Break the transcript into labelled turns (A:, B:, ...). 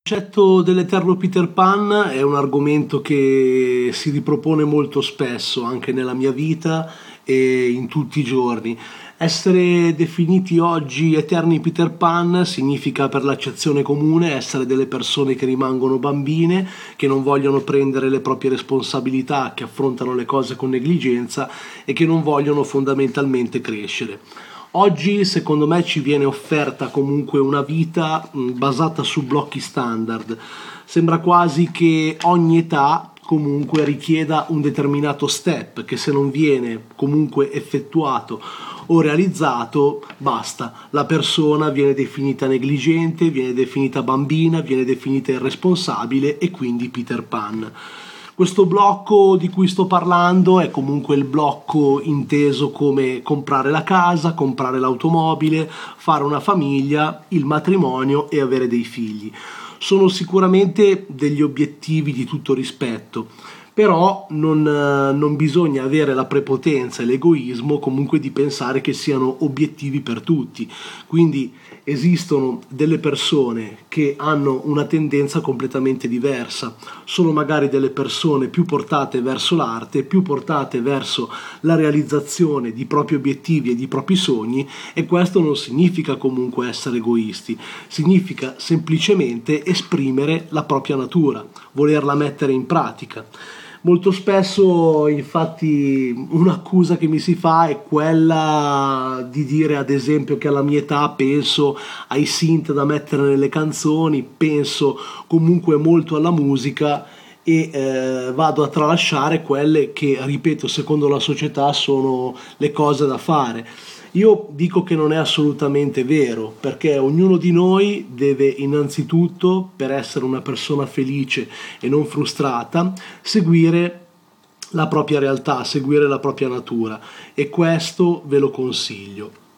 A: Il concetto dell'eterno Peter Pan è un argomento che si ripropone molto spesso anche nella mia vita e in tutti i giorni. Essere definiti oggi eterni Peter Pan significa per l'accezione comune essere delle persone che rimangono bambine, che non vogliono prendere le proprie responsabilità, che affrontano le cose con negligenza e che non vogliono fondamentalmente crescere. Oggi secondo me ci viene offerta comunque una vita basata su blocchi standard. Sembra quasi che ogni età comunque richieda un determinato step che se non viene comunque effettuato o realizzato, basta, la persona viene definita negligente, viene definita bambina, viene definita irresponsabile e quindi Peter Pan. Questo blocco di cui sto parlando è comunque il blocco inteso come comprare la casa, comprare l'automobile, fare una famiglia, il matrimonio e avere dei figli. Sono sicuramente degli obiettivi di tutto rispetto, però non bisogna avere la prepotenza e l'egoismo comunque di pensare che siano obiettivi per tutti. Quindi esistono delle persone che hanno una tendenza completamente diversa, sono magari delle persone più portate verso l'arte, più portate verso la realizzazione di propri obiettivi e di propri sogni, e questo non significa comunque essere egoisti, significa semplicemente esprimere la propria natura, volerla mettere in pratica. Molto spesso, infatti, un'accusa che mi si fa è quella di dire, ad esempio, che alla mia età penso ai synth da mettere nelle canzoni, penso comunque molto alla musica e vado a tralasciare quelle che, ripeto, secondo la società sono le cose da fare. Io dico che non è assolutamente vero, perché ognuno di noi deve innanzitutto, per essere una persona felice e non frustrata, seguire la propria realtà, seguire la propria natura, e questo ve lo consiglio.